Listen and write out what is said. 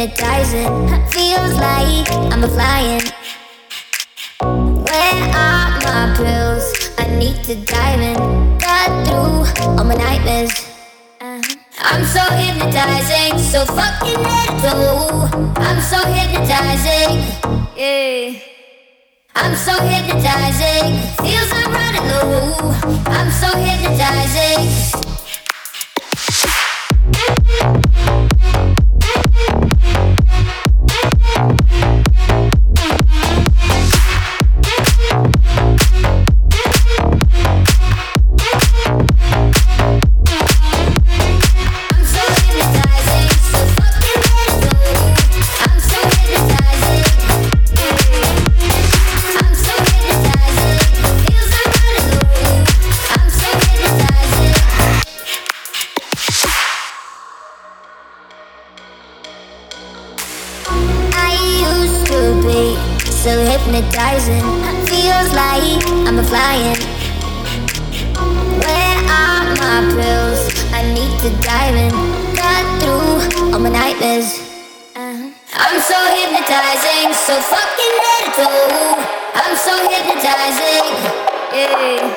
hypnotizing. Feels like I'm a flying. Where are my pills? I need to dive in. Got through all my nightmares. I'm so hypnotizing, so fucking let it go. I'm so hypnotizing, yeah. I'm so hypnotizing, feels I'm running low. I'm so hypnotizing. So hypnotizing, feels like I'm a flying. Where are my pills? I need to dive in. Got through all my nightmares. I'm so hypnotizing, so fucking let it go. I'm so hypnotizing, yeah.